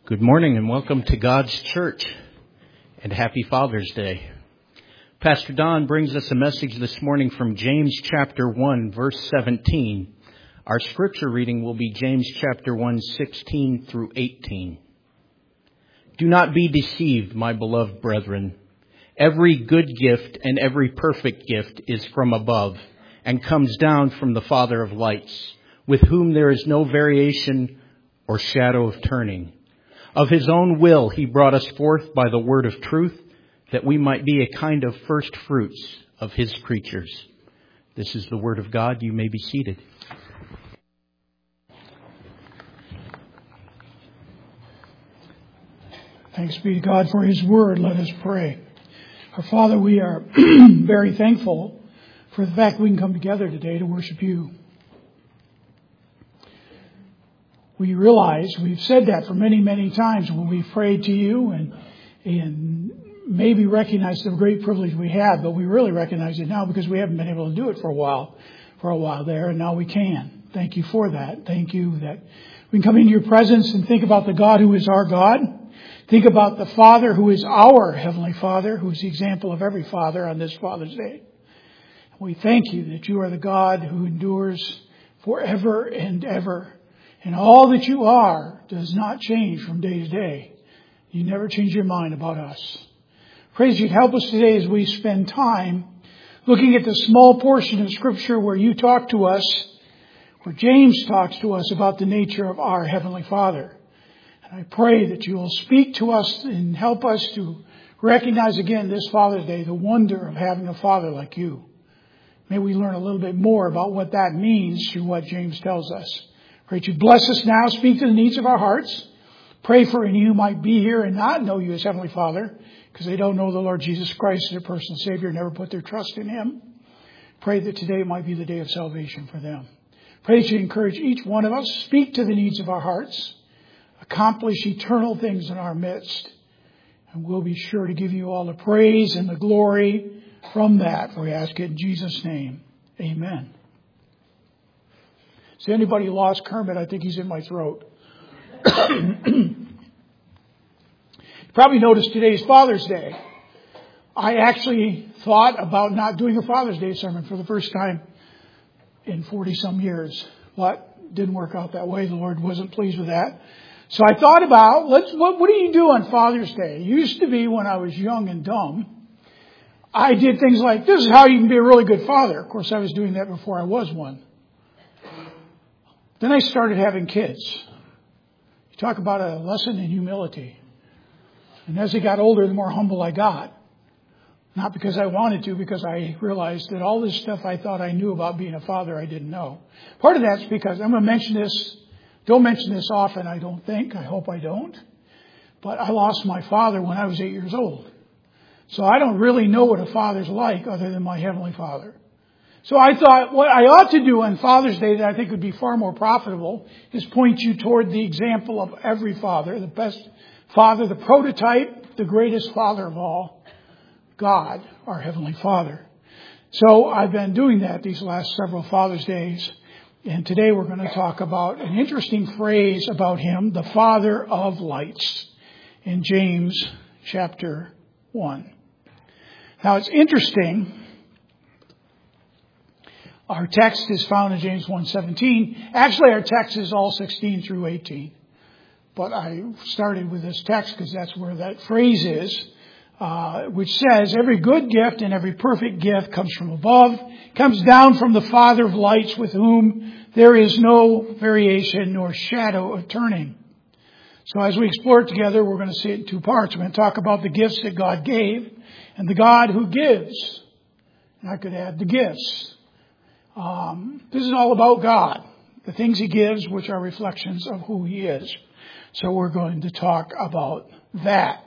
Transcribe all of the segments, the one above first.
Good morning and welcome to God's Church and happy Father's Day. Pastor Don brings us a message this morning from James chapter 1 verse 17. Our scripture reading will be James chapter 1, 16 through 18. Do not be deceived, my beloved brethren. Every good gift and every perfect gift is from above and comes down from the Father of lights, with whom there is no variation or shadow of turning. Of his own will he brought us forth by the word of truth, that we might be a kind of first fruits of his creatures. This is the word of God. You may be seated. Thanks be to God for his word. Let us pray. Our Father, we are very thankful for the fact that we can come together today to worship you. We realize we've said that for many, many times when we've prayed to you and maybe recognize the great privilege we have, but we really recognize it now because we haven't been able to do it for a while there, and now we can. Thank you for that. Thank you that we can come into your presence and think about the God who is our God. Think about the Father who is our Heavenly Father, who is the example of every father on this Father's Day. We thank you that you are the God who endures forever and ever. And all that you are does not change from day to day. You never change your mind about us. Praise you. Help us today as we spend time looking at the small portion of Scripture where you talk to us, where James talks to us about the nature of our Heavenly Father. And I pray that you will speak to us and help us to recognize again this Father's Day the wonder of having a Father like you. May we learn a little bit more about what that means through what James tells us. Pray that you bless us now, speak to the needs of our hearts. Pray for any who might be here and not know you as Heavenly Father, because they don't know the Lord Jesus Christ as their personal Savior, never put their trust in Him. Pray that today might be the day of salvation for them. Pray that you encourage each one of us, speak to the needs of our hearts, accomplish eternal things in our midst, and we'll be sure to give you all the praise and the glory from that. For we ask it in Jesus' name. Amen. Has anybody lost Kermit? I think he's in my throat. You probably noticed today's Father's Day. I actually thought about not doing a Father's Day sermon for the first time in 40-some years. But didn't work out that way. The Lord wasn't pleased with that. So I thought about, what do you do on Father's Day? It used to be when I was young and dumb, I did things like, this is how you can be a really good father. Of course, I was doing that before I was one. Then I started having kids. You talk about a lesson in humility. And as I got older, the more humble I got. Not because I wanted to, because I realized that all this stuff I thought I knew about being a father, I didn't know. Part of that's because, I'm going to mention this, don't mention this often, I don't think. I hope I don't. But I lost my father when I was 8 years old. So I don't really know what a father's like other than my Heavenly Father. So I thought what I ought to do on Father's Day that I think would be far more profitable is point you toward the example of every father, the best father, the prototype, the greatest father of all, God, our Heavenly Father. So I've been doing that these last several Father's Days. And today we're going to talk about an interesting phrase about Him, the Father of lights, in James chapter 1. Now it's interesting. Our text is found in James 1:17. Actually, our text is all 16 through 18. But I started with this text because that's where that phrase is, which says, every good gift and every perfect gift comes from above, comes down from the Father of lights, with whom there is no variation nor shadow of turning. So as we explore it together, we're going to see it in two parts. We're going to talk about the gifts that God gave and the God who gives. And I could add the gifts. This is all about God, the things He gives, which are reflections of who He is. So we're going to talk about that.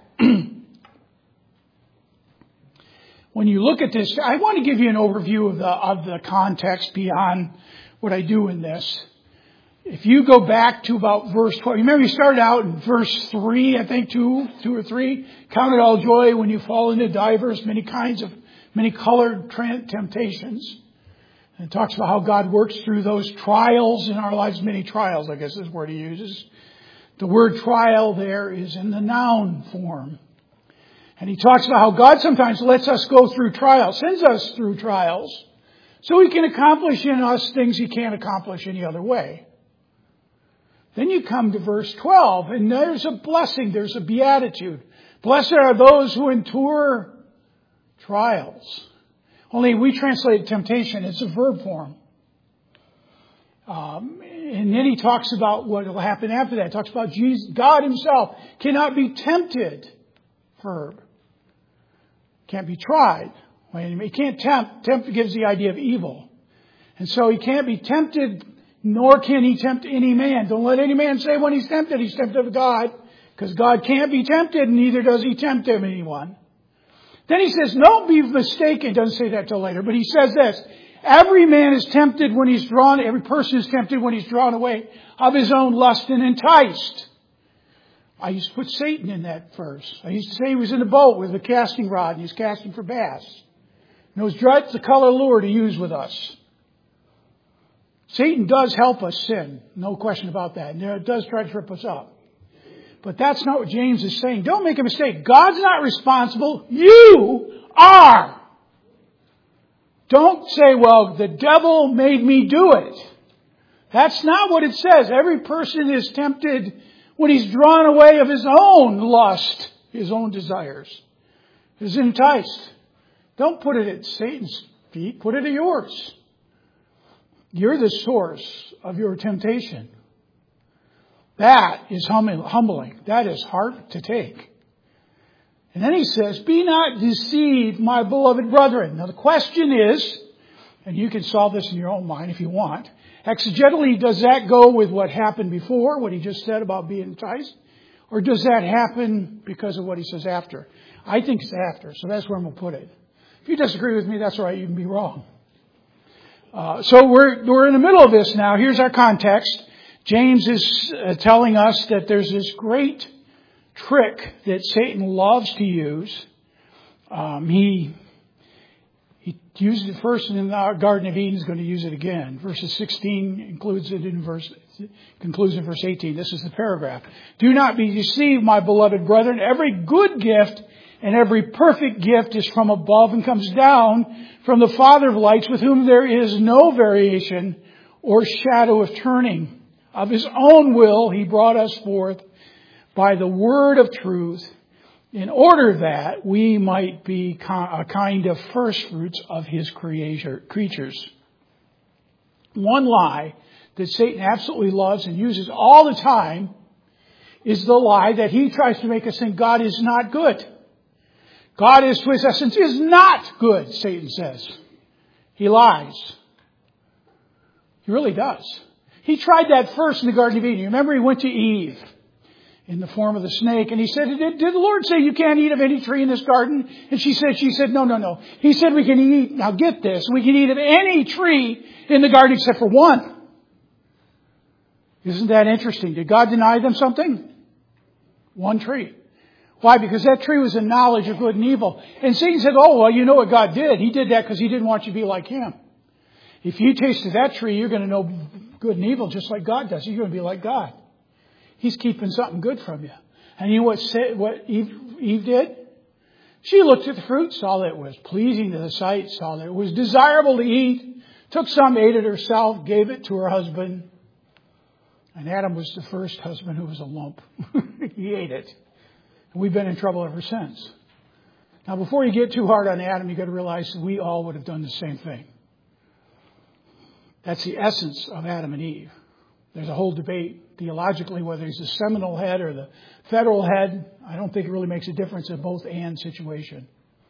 When you look at this, I want to give you an overview of the context beyond what I do in this. If you go back to about verse 12, remember you started out in verse 3, I think, 2 or 3. Count it all joy when you fall into diverse, many colored temptations. And it talks about how God works through those trials in our lives, many trials, I guess is the word He uses. The word trial there is in the noun form. And he talks about how God sometimes lets us go through trials, sends us through trials, so He can accomplish in us things He can't accomplish any other way. Then you come to verse 12, and there's a blessing, there's a beatitude. Blessed are those who endure trials. Only we translate temptation, it's a verb form. And then he talks about what will happen after that. He talks about Jesus, God Himself cannot be tempted. Verb. Can't be tried. He can't tempt. Tempt gives the idea of evil. And so He can't be tempted, nor can He tempt any man. Don't let any man say when he's tempted of God. Because God can't be tempted, and neither does He tempt anyone. Then he says, don't be mistaken. Doesn't say that till later, but he says this. Every man is tempted when he's drawn, every person is tempted when he's drawn away of his own lust and enticed. I used to put Satan in that verse. I used to say he was in a boat with a casting rod and he's casting for bass. Knows just the color lure to use with us. Satan does help us sin. No question about that. And it does try to trip us up. But that's not what James is saying. Don't make a mistake. God's not responsible. You are. Don't say, well, the devil made me do it. That's not what it says. Every person is tempted when he's drawn away of his own lust, his own desires, is enticed. Don't put it at Satan's feet. Put it at yours. You're the source of your temptation. That is humbling. That is hard to take. And then he says, be not deceived, my beloved brethren. Now the question is, and you can solve this in your own mind if you want, exegetically, does that go with what happened before, what he just said about being enticed? Or does that happen because of what he says after? I think it's after, so that's where I'm going to put it. If you disagree with me, that's all right, you can be wrong. So we're in the middle of this now. Here's our context. James is telling us that there's this great trick that Satan loves to use. He used it first in the Garden of Eden. He's going to use it again. Verses 16 concludes in verse 18. This is the paragraph. Do not be deceived, my beloved brethren. Every good gift and every perfect gift is from above and comes down from the Father of lights, with whom there is no variation or shadow of turning. Of His own will He brought us forth by the word of truth, in order that we might be a kind of first fruits of His creatures. One lie that Satan absolutely loves and uses all the time is the lie that he tries to make us think God is not good. God is, to His essence, is not good, Satan says. He lies. He really does. He tried that first in the Garden of Eden. You remember he went to Eve in the form of the snake, and he said, did the Lord say you can't eat of any tree in this garden? And she said, no. He said we can eat, now get this, we can eat of any tree in the garden except for one. Isn't that interesting? Did God deny them something? One tree. Why? Because that tree was a knowledge of good and evil. And Satan said, oh, well, you know what God did. He did that because He didn't want you to be like Him. If you tasted that tree, you're going to know good and evil just like God does. You're going to be like God. He's keeping something good from you. And you know what Eve did? She looked at the fruit, saw that it was pleasing to the sight, saw that it was desirable to eat, took some, ate it herself, gave it to her husband. And Adam was the first husband who was a lump. He ate it. And we've been in trouble ever since. Now, before you get too hard on Adam, you've got to realize that we all would have done the same thing. That's the essence of Adam and Eve. There's a whole debate theologically whether he's the seminal head or the federal head. I don't think it really makes a difference in both and situation.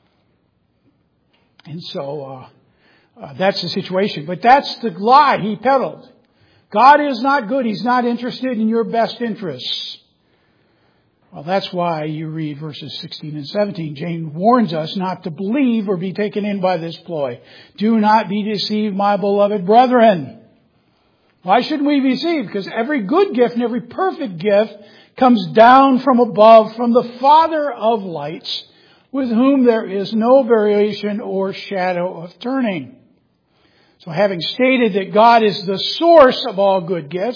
And so that's the situation. But that's the lie he peddled. God is not good. He's not interested in your best interests. Well, that's why you read verses 16 and 17. James warns us not to believe or be taken in by this ploy. Do not be deceived, my beloved brethren. Why shouldn't we be deceived? Because every good gift and every perfect gift comes down from above, from the Father of lights, with whom there is no variation or shadow of turning. So having stated that God is the source of all good gifts,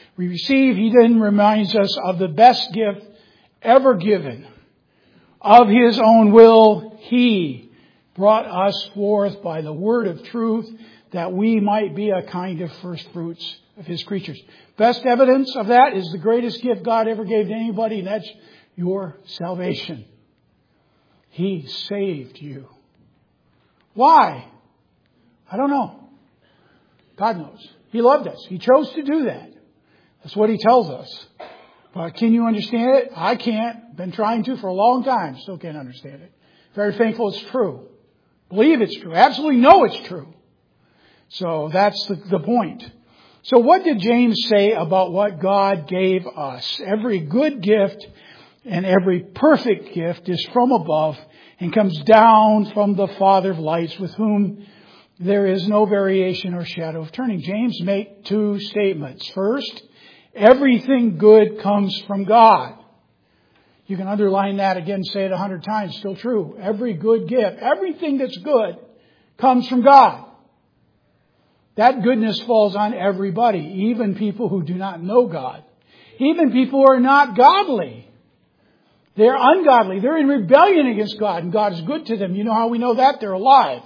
we receive, He then reminds us of the best gift ever given. Of His own will, He brought us forth by the word of truth that we might be a kind of first fruits of His creatures. Best evidence of that is the greatest gift God ever gave to anybody, and that's your salvation. He saved you. Why? I don't know. God knows. He loved us. He chose to do that. That's what He tells us. But can you understand it? I can't. Been trying to for a long time. Still can't understand it. Very thankful it's true. Believe it's true. Absolutely know it's true. So that's the point. So what did James say about what God gave us? Every good gift and every perfect gift is from above and comes down from the Father of lights, with whom there is no variation or shadow of turning. James made two statements. First, everything good comes from God. You can underline that again, say it 100 times, still true. Every good gift, everything that's good comes from God. That goodness falls on everybody, even people who do not know God. Even people who are not godly. They're ungodly. They're in rebellion against God, and God is good to them. You know how we know that? They're alive.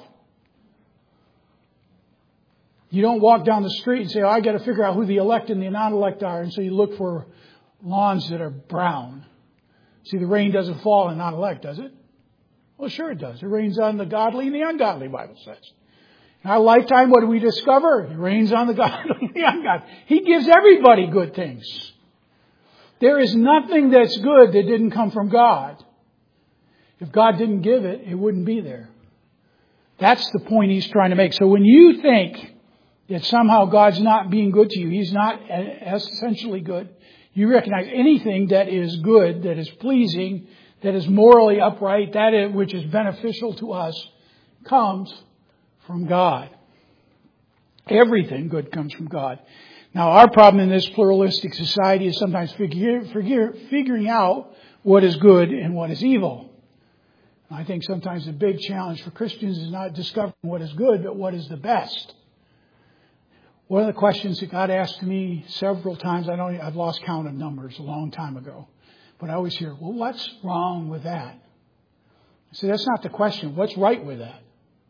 You don't walk down the street and say, I got to figure out who the elect and the non-elect are, and so you look for lawns that are brown. See, the rain doesn't fall on non-elect, does it? Well, sure it does. It rains on the godly and the ungodly, the Bible says. In our lifetime, what do we discover? It rains on the godly and the ungodly. He gives everybody good things. There is nothing that's good that didn't come from God. If God didn't give it, it wouldn't be there. That's the point he's trying to make. So when you think that somehow God's not being good to you, He's not essentially good, you recognize anything that is good, that is pleasing, that is morally upright, which is beneficial to us, comes from God. Everything good comes from God. Now, our problem in this pluralistic society is sometimes figuring out what is good and what is evil. I think sometimes the big challenge for Christians is not discovering what is good, but what is the best. One of the questions that God asked me several times, I've lost count of numbers a long time ago, but I always hear, well, what's wrong with that? I say, that's not the question. What's right with that?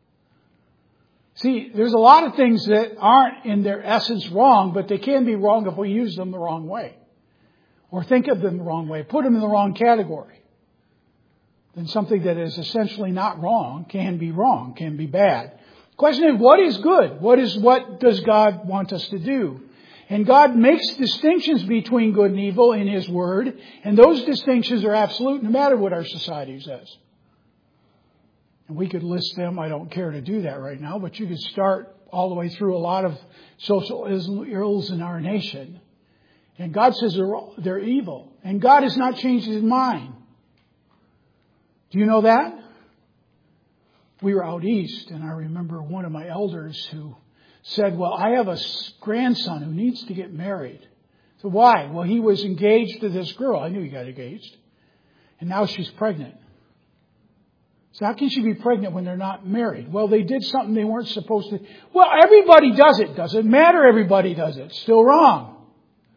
See, there's a lot of things that aren't in their essence wrong, but they can be wrong if we use them the wrong way. Or think of them the wrong way. Put them in the wrong category. Then something that is essentially not wrong, can be bad. The question is, what is good? What does God want us to do? And God makes distinctions between good and evil in His Word, and those distinctions are absolute no matter what our society says. And we could list them. I don't care to do that right now, but you could start all the way through a lot of social ills in our nation. And God says they're evil. And God has not changed His mind. Do you know that? We were out east, and I remember one of my elders who said, well, I have a grandson who needs to get married. So why? Well, he was engaged to this girl. I knew he got engaged. And now she's pregnant. So how can she be pregnant when they're not married? Well, they did something they weren't supposed to. Well, everybody does it. Doesn't matter. Everybody does it. Still wrong.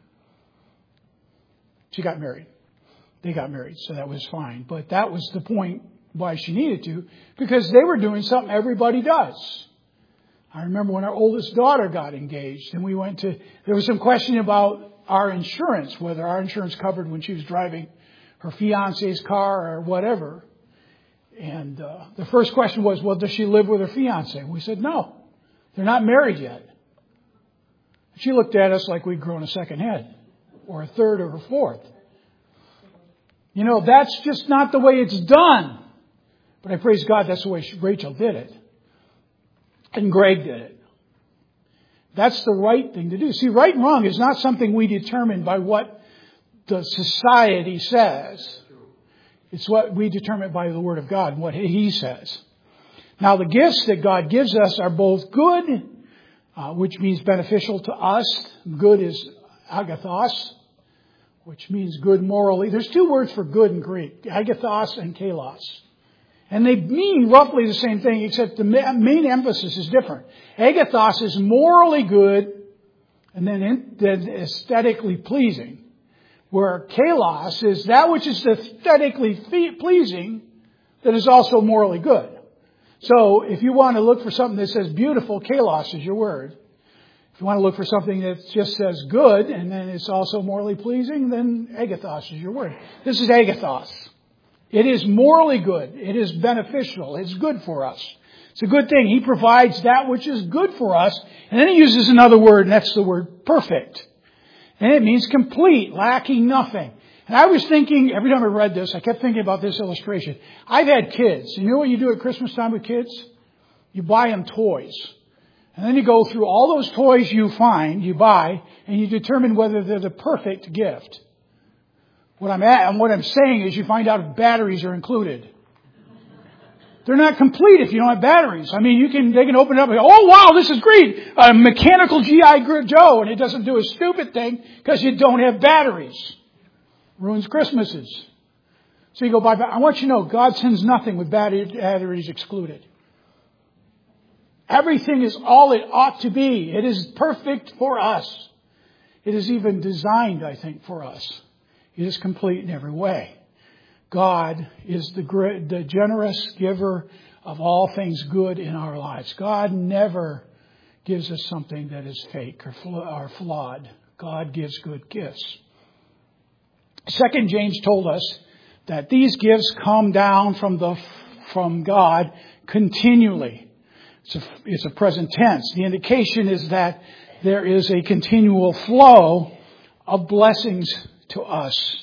She got married. They got married, so that was fine. But that was the point why she needed to, because they were doing something everybody does. I remember when our oldest daughter got engaged, and there was some question about our insurance, whether our insurance covered when she was driving her fiance's car or whatever. And the first question was, well, does she live with her fiance? And we said, no, they're not married yet. She looked at us like we'd grown a second head, or a third, or a fourth. You know, that's just not the way it's done. But I praise God that's the way Rachel did it. And Greg did it. That's the right thing to do. See, right and wrong is not something we determine by what the society says. It's what we determine by the Word of God and what He says. Now, the gifts that God gives us are both good, which means beneficial to us. Good is agathos, which means good morally. There's two words for good in Greek, agathos and kalos. And they mean roughly the same thing, except the main emphasis is different. Agathos is morally good, and then aesthetically pleasing. Where kalos is that which is aesthetically pleasing that is also morally good. So if you want to look for something that says beautiful, kalos is your word. If you want to look for something that just says good and then it's also morally pleasing, then agathos is your word. This is agathos. It is morally good. It is beneficial. It's good for us. It's a good thing. He provides that which is good for us. And then he uses another word, and that's the word perfect. And it means complete, lacking nothing. And I was thinking, every time I read this, I kept thinking about this illustration. I've had kids. You know what you do at Christmas time with kids? You buy them toys. And then you go through all those toys you buy, and you determine whether they're the perfect gift. What I'm saying is you find out if batteries are included. They're not complete if you don't have batteries. I mean, they can open it up and go, oh wow, this is great. A mechanical G.I. Joe, and it doesn't do a stupid thing because you don't have batteries. Ruins Christmases. So you go buy, I want you to know, God sends nothing with batteries excluded. Everything is all it ought to be. It is perfect for us. It is even designed, I think, for us. It is complete in every way. God is the generous giver of all things good in our lives. God never gives us something that is fake or flawed. God gives good gifts. 2 James told us that these gifts come down from God continually. It's a present tense. The indication is that there is a continual flow of blessings to us.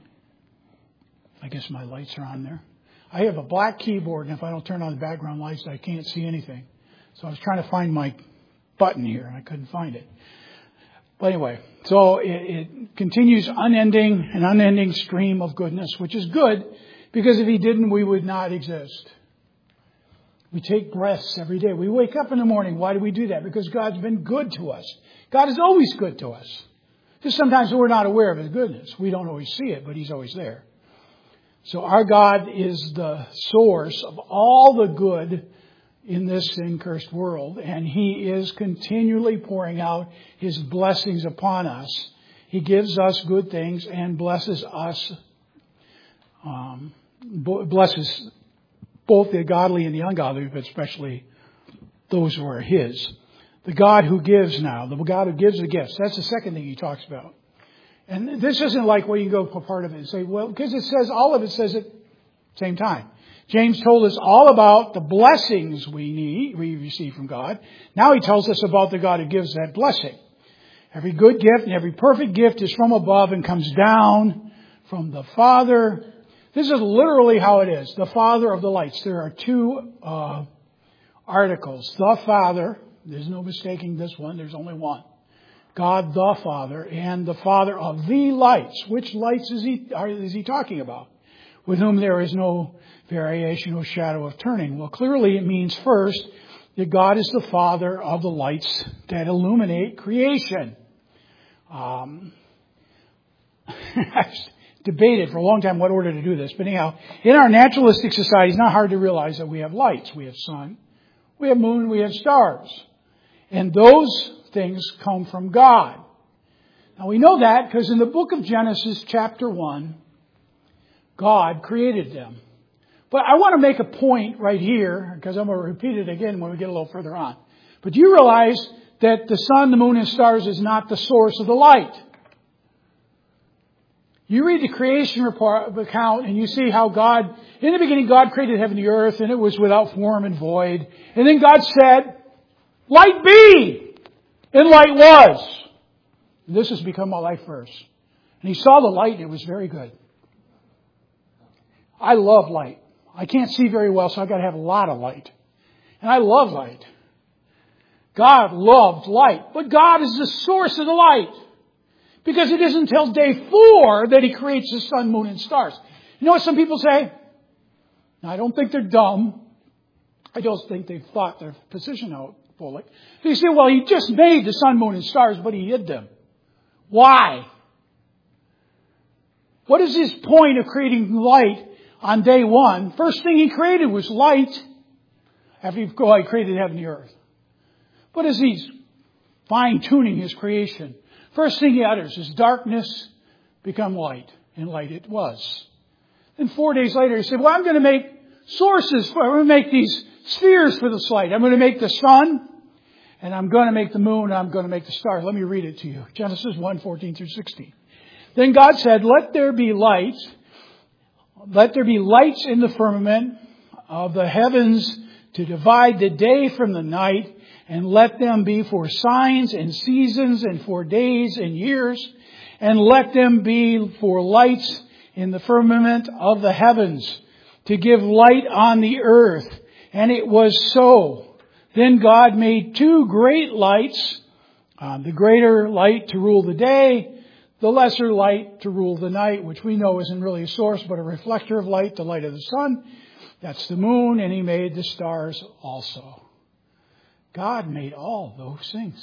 I guess my lights are on there. I have a black keyboard, and if I don't turn on the background lights, I can't see anything. So I was trying to find my button here, and I couldn't find it. But anyway, so it continues an unending stream of goodness, which is good, because if He didn't, we would not exist. We take breaths every day. We wake up in the morning. Why do we do that? Because God's been good to us. God is always good to us. Just sometimes we're not aware of His goodness. We don't always see it, but He's always there. So our God is the source of all the good in this sin-cursed world, and He is continually pouring out His blessings upon us. He gives us good things and blesses us, blesses both the godly and the ungodly, but especially those who are His. The God who gives now, the God who gives the gifts. That's the second thing He talks about. And this isn't like where you go for part of it and say, well, because it says, all of it says it at the same time. James told us all about the blessings we receive from God. Now he tells us about the God who gives that blessing. Every good gift and every perfect gift is from above and comes down from the Father. This is literally how it is. The Father of the lights. There are two articles. The Father. There's no mistaking this one. There's only one. God the Father and the Father of the lights. Which lights is he talking about? With whom there is no variation, no shadow of turning. Well, clearly it means first that God is the Father of the lights that illuminate creation. I've debated for a long time what order to do this, but anyhow, in our naturalistic society, it's not hard to realize that we have lights. We have sun, we have moon, we have stars. And those things come from God. Now we know that because in the book of Genesis chapter 1, God created them. But I want to make a point right here, because I'm going to repeat it again when we get a little further on. But do you realize that the sun, the moon, and stars is not the source of the light? You read the creation account and you see how God, in the beginning God created heaven and the earth, and it was without form and void. And then God said, light be! And light was. And this has become my life verse. And He saw the light and it was very good. I love light. I can't see very well, so I've got to have a lot of light. And I love light. God loved light. But God is the source of the light. Because it isn't until day 4 that He creates the sun, moon, and stars. You know what some people say? Now, I don't think they're dumb. I just think they've thought their position out fully. They say, well, He just made the sun, moon, and stars, but He hid them. Why? What is His point of creating light on day 1? First thing He created was light. After He created heaven and the earth. What is He fine-tuning His creation. First thing He utters is darkness become light. And light it was. Then 4 days later He said, well, I'm going to make sources. I'm going to make these spheres for this light. I'm going to make the sun. And I'm going to make the moon. And I'm going to make the stars. Let me read it to you. Genesis 1:14 through 16. Then God said, let there be lights. Let there be lights in the firmament of the heavens to divide the day from the night, and let them be for signs and seasons and for days and years, and let them be for lights in the firmament of the heavens to give light on the earth. And it was so. Then God made 2 great lights, the greater light to rule the day, the lesser light to rule the night, which we know isn't really a source, but a reflector of light, the light of the sun. That's the moon, and He made the stars also. God made all those things.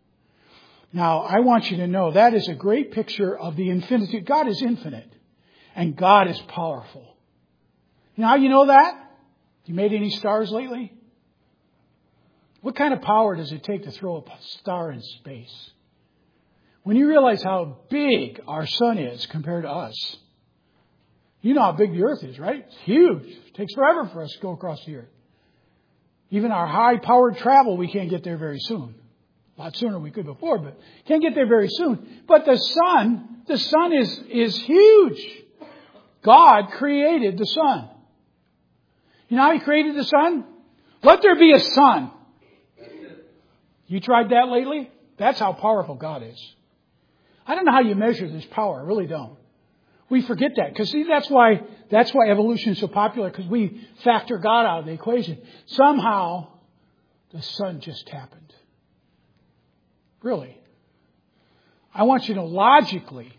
Now, I want you to know that is a great picture of the infinity. God is infinite, and God is powerful. You know how you know that? You made any stars lately? What kind of power does it take to throw a star in space? When you realize how big our sun is compared to us, you know how big the earth is, right? It's huge. It takes forever for us to go across the earth. Even our high-powered travel, we can't get there very soon. A lot sooner than we could before, but can't get there very soon. But the sun is huge. God created the sun. You know how He created the sun? Let there be a sun. You tried that lately? That's how powerful God is. I don't know how you measure this power. I really don't. We forget that. Because see, that's why evolution is so popular. Because we factor God out of the equation. Somehow, the sun just happened. Really. I want you to know logically,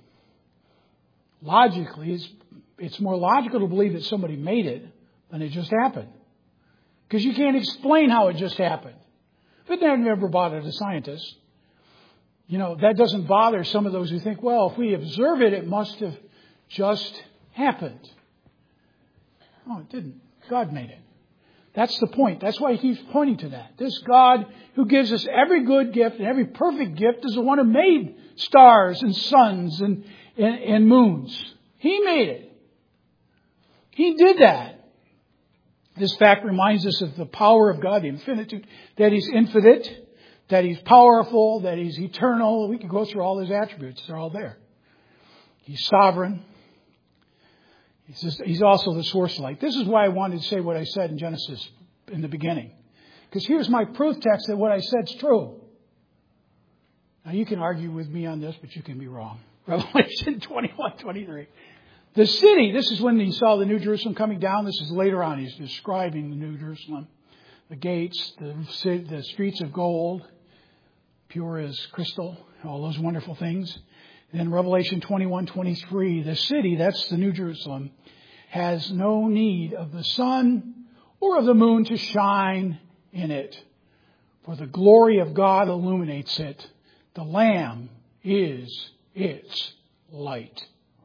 it's more logical to believe that somebody made it than it just happened. Because you can't explain how it just happened. But that never bothered a scientist. You know, that doesn't bother some of those who think, well, if we observe it, it must have just happened. No, it didn't. God made it. That's the point. That's why He keeps pointing to that. This God who gives us every good gift and every perfect gift is the one who made stars and suns and moons. He made it. He did that. This fact reminds us of the power of God, the infinitude, that He's infinite, that He's powerful, that He's eternal. We could go through all His attributes. They're all there. He's sovereign. He's also the source of light. This is why I wanted to say what I said in Genesis in the beginning. Because here's my proof text that what I said is true. Now you can argue with me on this, but you can be wrong. Revelation 21:23. The city, this is when he saw the New Jerusalem coming down. This is later on. He's describing the New Jerusalem. The gates, the streets of gold, pure as crystal, all those wonderful things. Then Revelation 21:23, the city, that's the New Jerusalem, has no need of the sun or of the moon to shine in it. For the glory of God illuminates it. The Lamb is its light.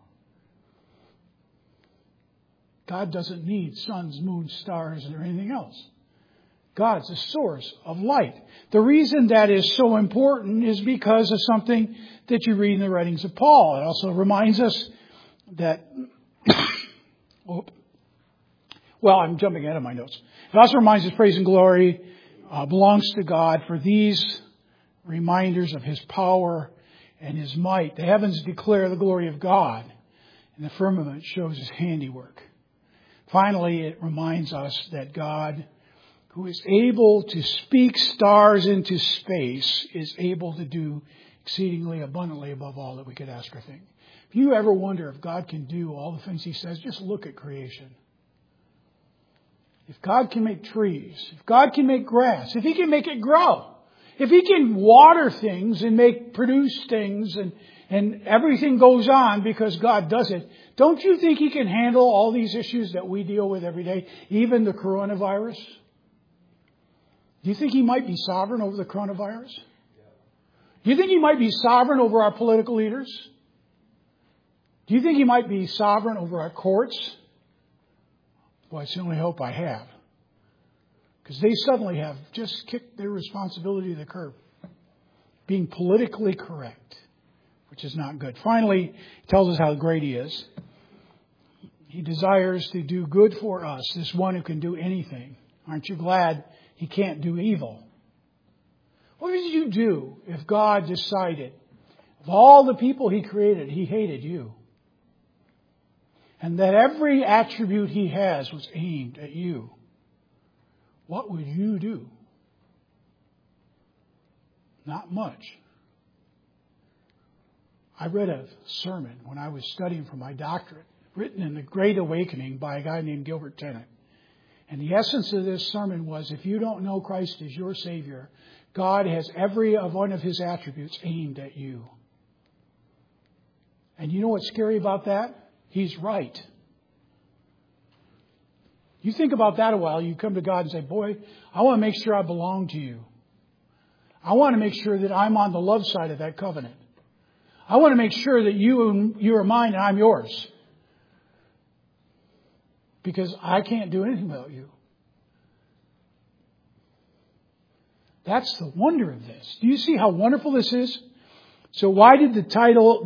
God doesn't need suns, moons, stars, or anything else. God's the source of light. The reason that is so important is because of something that you read in the writings of Paul. It also reminds us that, I'm jumping ahead of my notes. It also reminds us praise and glory belongs to God for these reminders of His power and His might. The heavens declare the glory of God, and the firmament shows His handiwork. Finally, it reminds us that God, who is able to speak stars into space, is able to do exceedingly abundantly above all that we could ask or think. If you ever wonder if God can do all the things He says, just look at creation. If God can make trees, if God can make grass, if He can make it grow, if He can water things and produce things and everything goes on because God does it, don't you think He can handle all these issues that we deal with every day, even the coronavirus? Do you think He might be sovereign over the coronavirus? Do you think He might be sovereign over our political leaders? Do you think He might be sovereign over our courts? Well, it's the only hope I have. Because they suddenly have just kicked their responsibility to the curb. being politically correct, which is not good. Finally, he tells us how great He is. He desires to do good for us, this one who can do anything. Aren't you glad He can't do evil? What would you do if God decided, of all the people He created, He hated you? And that every attribute He has was aimed at you? What would you do? Not much. I read a sermon when I was studying for my doctorate, written in The Great Awakening by a guy named Gilbert Tennant. And the essence of this sermon was, if you don't know Christ as your Savior, God has every one of His attributes aimed at you. And you know what's scary about that? He's right. You think about that a while, you come to God and say, boy, I want to make sure I belong to you. I want to make sure that I'm on the love side of that covenant. I want to make sure that you are mine and I'm yours. Because I can't do anything without you. That's the wonder of this. Do you see how wonderful this is? So why did the title,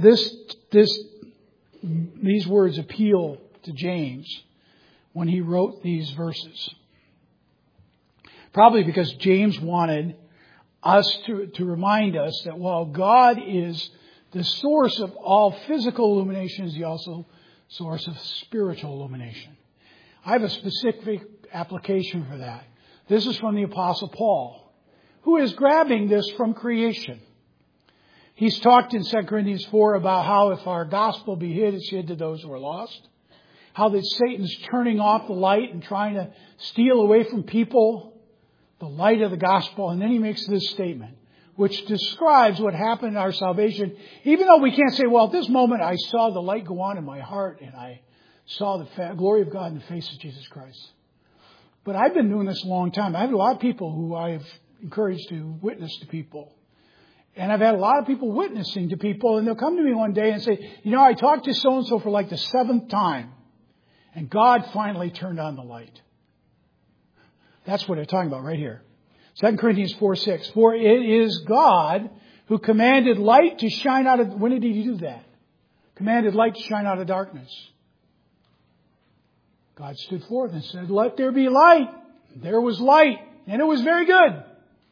these words appeal to James when he wrote these verses? Probably because James wanted us to remind us that while God is the source of all physical illumination, He's also source of spiritual illumination. I have a specific application for that. This is from the Apostle Paul, who is grabbing this from creation. He's talked in 2 Corinthians 4 about how if our gospel be hid, it's hid to those who are lost. How that Satan's turning off the light and trying to steal away from people the light of the gospel. And then he makes this statement, which describes what happened in our salvation. Even though we can't say, well, at this moment I saw the light go on in my heart and I saw the glory of God in the face of Jesus Christ. But I've been doing this a long time. I have a lot of people who I've encouraged to witness to people. And I've had a lot of people witnessing to people, and they'll come to me one day and say, I talked to so-and-so for like the 7th time, and God finally turned on the light. That's what they're talking about right here. 2 Corinthians 4:6. For it is God who commanded light to shine out of... When did He do that? Commanded light to shine out of darkness. God stood forth and said, let there be light. There was light, and it was very good.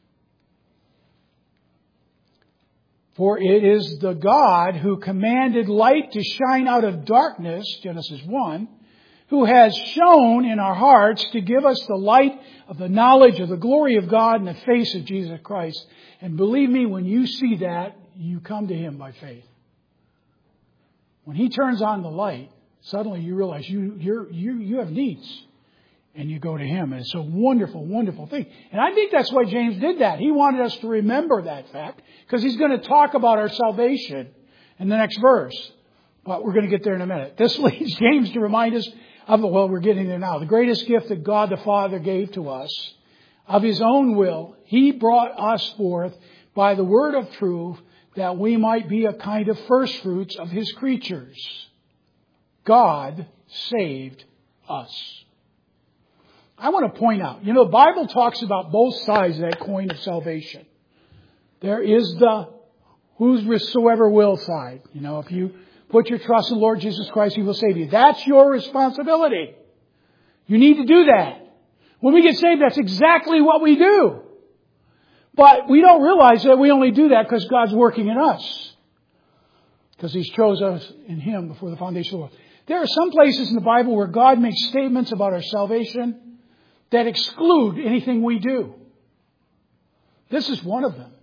For it is the God who commanded light to shine out of darkness, Genesis 1, who has shone in our hearts to give us the light of the knowledge of the glory of God in the face of Jesus Christ. And believe me, when you see that, you come to Him by faith. When He turns on the light, suddenly you realize you have needs. And you go to Him. And it's a wonderful, wonderful thing. And I think that's why James did that. He wanted us to remember that fact. Because he's going to talk about our salvation in the next verse. But we're going to get there in a minute. This leads James to remind us of, we're getting there now. The greatest gift that God the Father gave to us, of His own will, He brought us forth by the word of truth, that we might be a kind of first fruits of His creatures. God saved us. I want to point out, the Bible talks about both sides of that coin of salvation. There is the whosoever will side. If you put your trust in the Lord Jesus Christ, He will save you. That's your responsibility. You need to do that. When we get saved, that's exactly what we do. But we don't realize that we only do that because God's working in us. Because He's chose us in Him before the foundation of the world. There are some places in the Bible where God makes statements about our salvation that exclude anything we do. This is one of them.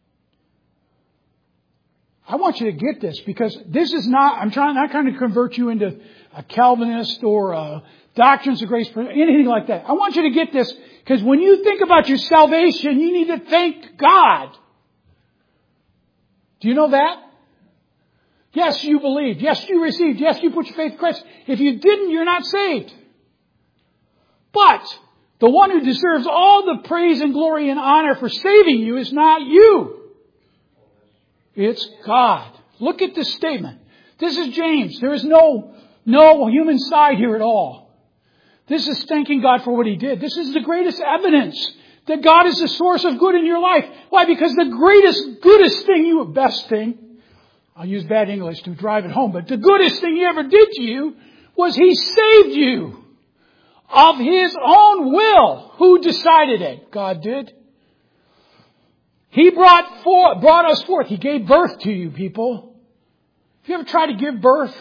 I want you to get this, because this is not, not trying to convert you into a Calvinist or a doctrines of grace, anything like that. I want you to get this, because when you think about your salvation, you need to thank God. Do you know that? Yes, you believed. Yes, you received. Yes, you put your faith in Christ. If you didn't, you're not saved. But the one who deserves all the praise and glory and honor for saving you is not you. It's God. Look at this statement. This is James. There is no human side here at all. This is thanking God for what He did. This is the greatest evidence that God is the source of good in your life. Why? Because the greatest, goodest thing, best thing, I'll use bad English to drive it home, but the goodest thing He ever did to you was He saved you of His own will. Who decided it? God did. He brought us forth. He gave birth to you, people. Have you ever tried to give birth?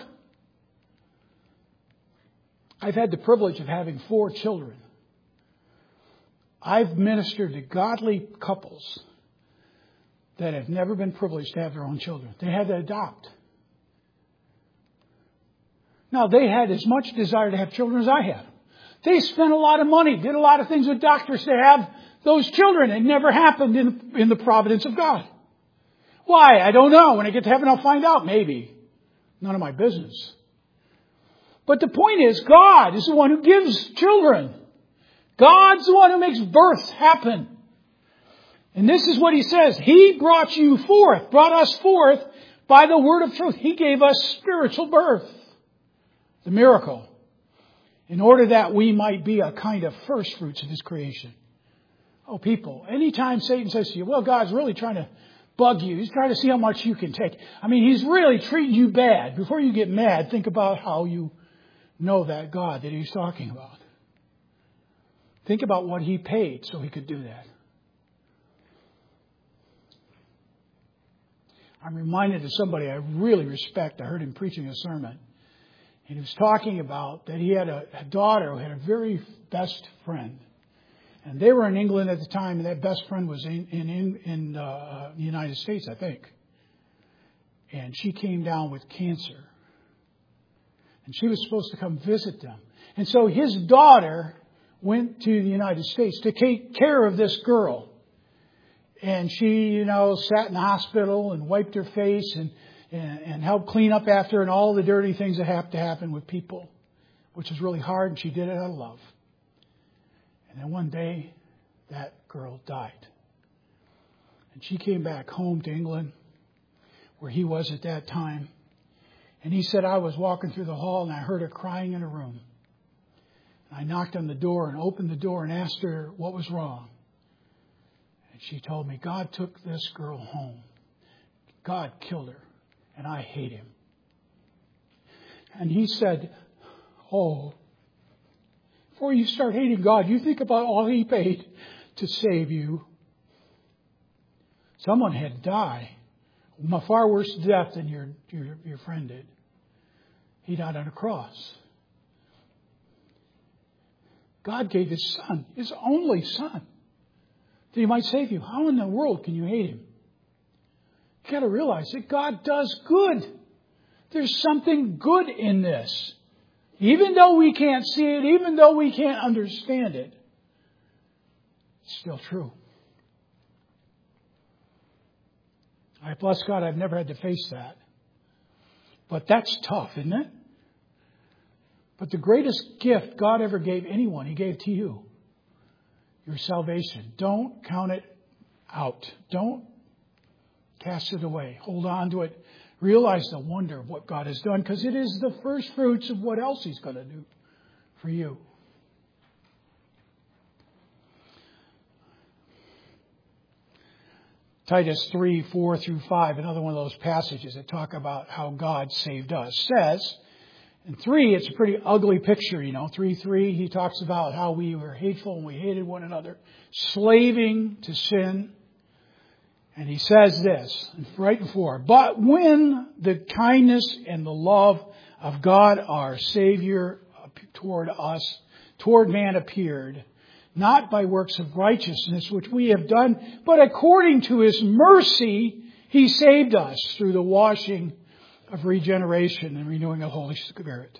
I've had the privilege of having 4 children. I've ministered to godly couples that have never been privileged to have their own children. They had to adopt. Now, they had as much desire to have children as I have. They spent a lot of money, did a lot of things with doctors to have those children. It never happened in the providence of God. Why? I don't know. When I get to heaven, I'll find out. Maybe. None of my business. But the point is, God is the one who gives children. God's the one who makes birth happen. And this is what He says. He brought you forth, brought us forth by the word of truth. He gave us spiritual birth. The miracle. In order that we might be a kind of first fruits of His creation. Oh, people, anytime Satan says to you, well, God's really trying to bug you. He's trying to see how much you can take. I mean, He's really treating you bad. Before you get mad, think about how you know that God that He's talking about. Think about what He paid so He could do that. I'm reminded of somebody I really respect. I heard him preaching a sermon. And he was talking about that he had a daughter who had a very best friend. And they were in England at the time, and that best friend was in the United States, I think. And she came down with cancer. And she was supposed to come visit them. And so his daughter went to the United States to take care of this girl. And she, sat in the hospital and wiped her face and helped clean up after her and all the dirty things that have to happen with people, which is really hard. And she did it out of love. And then one day, that girl died. And she came back home to England, where he was at that time. And he said, I was walking through the hall and I heard her crying in her room. I knocked on the door and opened the door and asked her what was wrong. And she told me, God took this girl home. God killed her, and I hate Him. And he said, oh, before you start hating God, you think about all He paid to save you. Someone had to die. A far worse death than your friend did. He died on a cross. God gave His Son, His only Son, that He might save you. How in the world can you hate Him? You've got to realize that God does good. There's something good in this. Even though we can't see it, even though we can't understand it, it's still true. I bless God, I've never had to face that. But that's tough, isn't it? But the greatest gift God ever gave anyone, He gave to you. Your salvation. Don't count it out. Don't cast it away. Hold on to it. Realize the wonder of what God has done, because it is the first fruits of what else He's going to do for you. Titus 3:4-5, another one of those passages that talk about how God saved us, says, in 3, it's a pretty ugly picture, 3:3, he talks about how we were hateful and we hated one another, slaving to sin. And he says this, right in 4, but when the kindness and the love of God our Savior toward man appeared, not by works of righteousness which we have done, but according to His mercy, He saved us through the washing of regeneration and renewing of the Holy Spirit.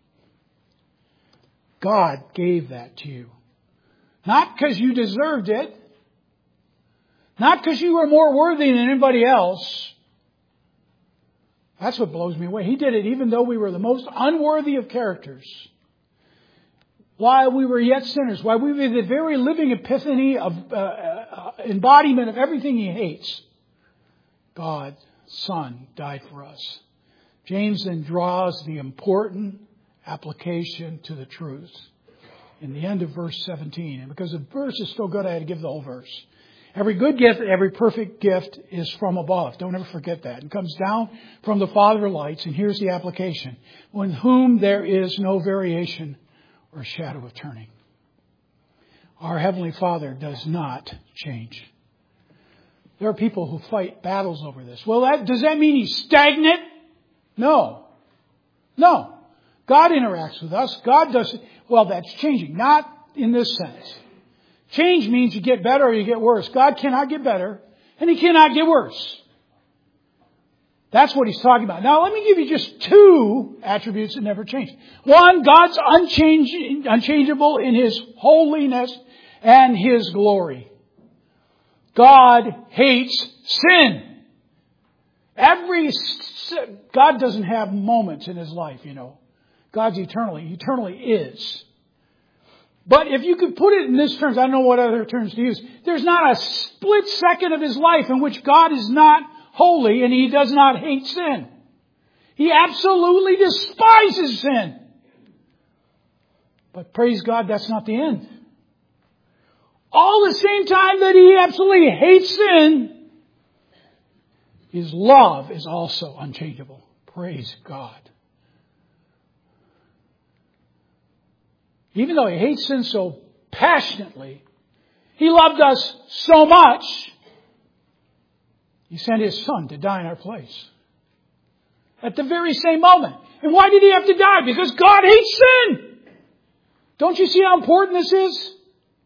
God gave that to you. Not because you deserved it. Not because you were more worthy than anybody else. That's what blows me away. He did it even though we were the most unworthy of characters. While we were yet sinners. While we were the very living epiphany of embodiment of everything He hates. God's Son died for us. James then draws the important application to the truths in the end of verse 17. And because the verse is so good, I had to give the whole verse. Every good gift, every perfect gift is from above. Don't ever forget that. It comes down from the Father of lights. And here's the application. With whom there is no variation or shadow of turning. Our Heavenly Father does not change. There are people who fight battles over this. Well, does that mean He's stagnant? No. No. God interacts with us. God does. Well, that's changing. Not in this sense. Change means you get better or you get worse. God cannot get better and He cannot get worse. That's what He's talking about. Now, let me give you just two attributes that never change. One, God's unchangeable in His holiness and His glory. God hates sin. God doesn't have moments in His life, you know. God's eternally is. But if you could put it in this terms, I don't know what other terms to use. There's not a split second of His life in which God is not holy and He does not hate sin. He absolutely despises sin. But praise God, that's not the end. All the same time that He absolutely hates sin, His love is also unchangeable. Praise God. Even though He hates sin so passionately, He loved us so much, He sent His Son to die in our place. At the very same moment. And why did He have to die? Because God hates sin. Don't you see how important this is?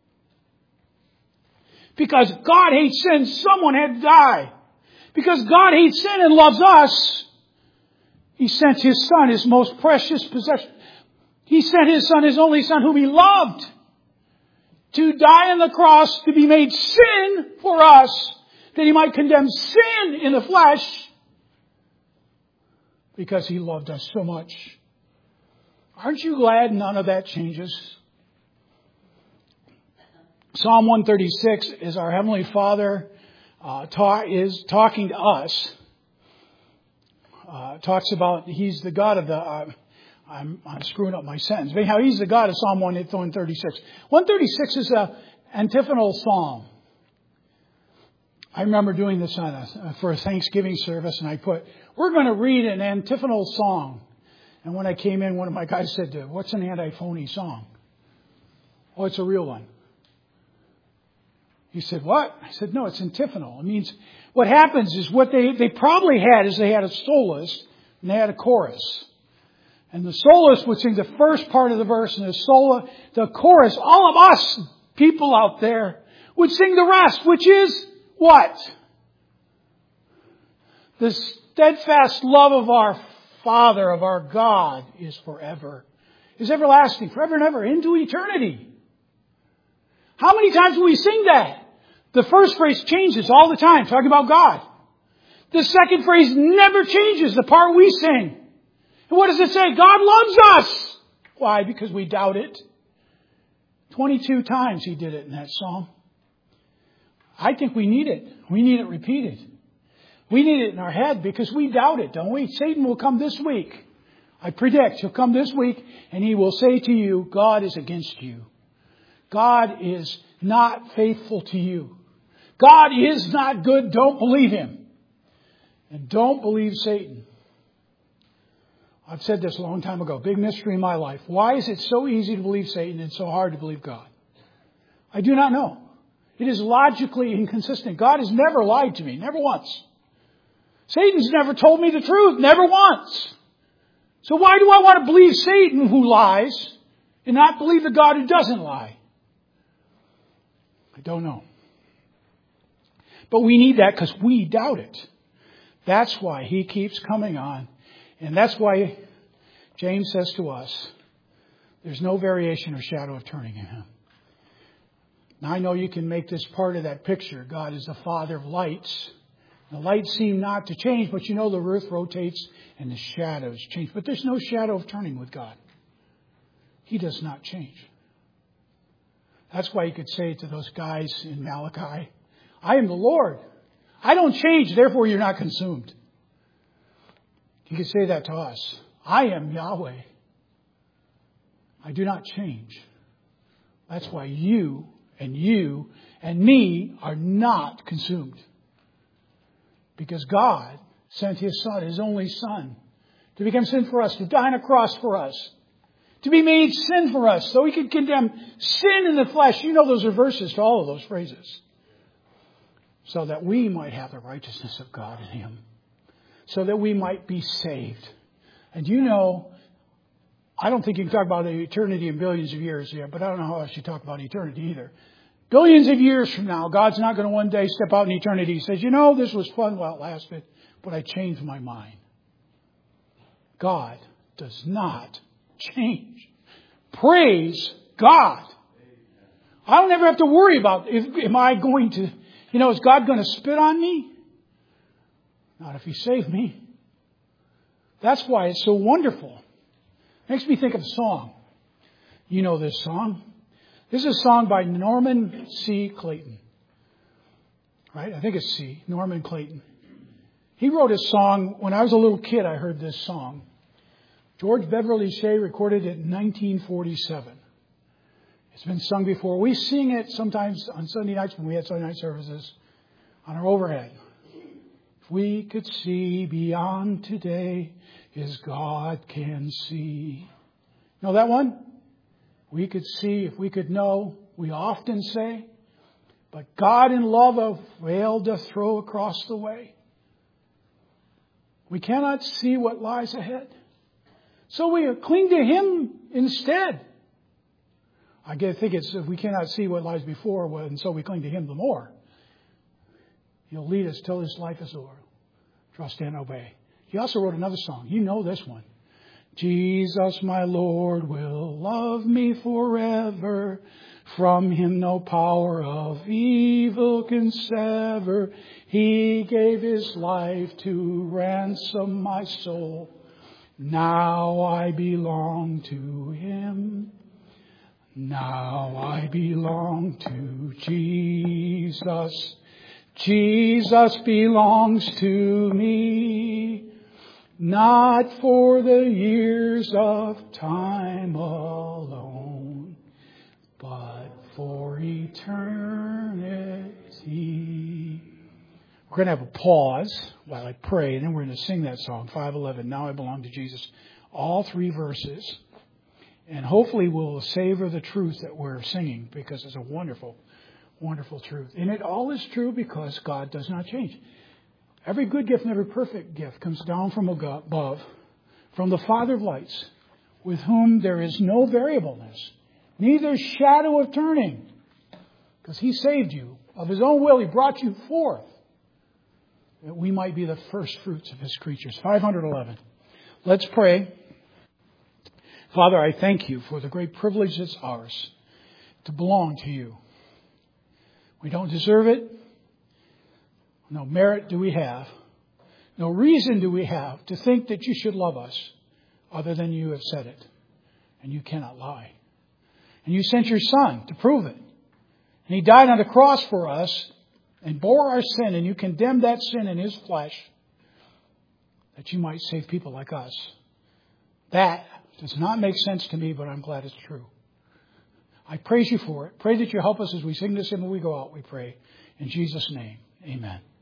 Because God hates sin, someone had to die. Because God hates sin and loves us, He sent His Son, His most precious possession. He sent His Son, His only Son, whom He loved, to die on the cross, to be made sin for us, that He might condemn sin in the flesh, because He loved us so much. Aren't you glad none of that changes? Psalm 136 is our Heavenly Father is talking to us. Talks about He's the God of the... I'm screwing up my sentence. But anyhow, He's the God of Psalm 136. 136 is an antiphonal psalm. I remember doing this for a Thanksgiving service, and I put, we're going to read an antiphonal song. And when I came in, one of my guys said, what's an antiphony song? Oh, it's a real one. He said, what? I said, no, it's antiphonal. It means what happens is what they probably had is they had a soloist and they had a chorus. And the soloist would sing the first part of the verse, and the chorus, all of us people out there, would sing the rest, which is what? The steadfast love of our Father, of our God, is forever. Is everlasting, forever and ever, into eternity. How many times do we sing that? The first phrase changes all the time, talking about God. The second phrase never changes, the part we sing. And what does it say? God loves us. Why? Because we doubt it. 22 times He did it in that psalm. I think we need it. We need it repeated. We need it in our head because we doubt it, don't we? Satan will come this week. I predict he'll come this week and he will say to you, God is against you. God is not faithful to you. God is not good. Don't believe him. And don't believe Satan. I've said this a long time ago. Big mystery in my life. Why is it so easy to believe Satan and so hard to believe God? I do not know. It is logically inconsistent. God has never lied to me. Never once. Satan's never told me the truth. Never once. So why do I want to believe Satan who lies and not believe the God who doesn't lie? I don't know. But we need that because we doubt it. That's why he keeps coming on. And that's why James says to us, there's no variation or shadow of turning in him. Now I know you can make this part of that picture. God is the Father of lights. The lights seem not to change, but you know the earth rotates and the shadows change. But there's no shadow of turning with God. He does not change. That's why you could say to those guys in Malachi, I am the Lord. I don't change, therefore you're not consumed. You could say that to us. I am Yahweh. I do not change. That's why you and me are not consumed. Because God sent His Son, His only Son, to become sin for us, to die on a cross for us, to be made sin for us, so He could condemn sin in the flesh. You know those are verses to all of those phrases. So that we might have the righteousness of God in Him. So that we might be saved. And you know, I don't think you can talk about eternity in billions of years yet, but I don't know how else you talk about eternity either. Billions of years from now, God's not going to one day step out in eternity. He says, you know, this was fun while it lasted, but I changed my mind. God does not change. Praise God. I don't ever have to worry about, am I going to, is God going to spit on me? Not if He saved me. That's why it's so wonderful. Makes me think of a song. You know this song. This is a song by Norman C. Clayton. Right? I think it's C. Norman Clayton. He wrote a song. When I was a little kid, I heard this song. George Beverly Shea recorded it in 1947. It's been sung before. We sing it sometimes on Sunday nights when we had Sunday night services on our overhead. If we could see beyond today, as God can see. Know that one? We could see if we could know, we often say, but God in love a veil doth throw across the way. We cannot see what lies ahead. So we cling to Him instead. I think it's if we cannot see what lies before, and so we cling to Him the more. He'll lead us till this life is o'er. Trust and obey. He also wrote another song. You know this one. Jesus, my Lord, will love me forever. From Him no power of evil can sever. He gave His life to ransom my soul. Now I belong to Him. Now I belong to Jesus. Jesus belongs to me. Not for the years of time alone, but for eternity. We're going to have a pause while I pray, and then we're going to sing that song, 511, Now I Belong to Jesus. All three verses. And hopefully we'll savor the truth that we're singing, because it's a wonderful, wonderful truth. And it all is true because God does not change. Every good gift and every perfect gift comes down from above, from the Father of lights, with whom there is no variableness, neither shadow of turning. Because He saved you. Of His own will, He brought you forth, that we might be the first fruits of His creatures. 511. Let's pray. Father, I thank You for the great privilege that's ours to belong to You. We don't deserve it. No merit do we have. No reason do we have to think that You should love us other than You have said it. And You cannot lie. And You sent Your Son to prove it. And He died on the cross for us and bore our sin. And You condemned that sin in His flesh that You might save people like us. That does not make sense to me, but I'm glad it's true. I praise You for it. Pray that You help us as we sing this hymn when we go out, we pray. In Jesus' name, amen.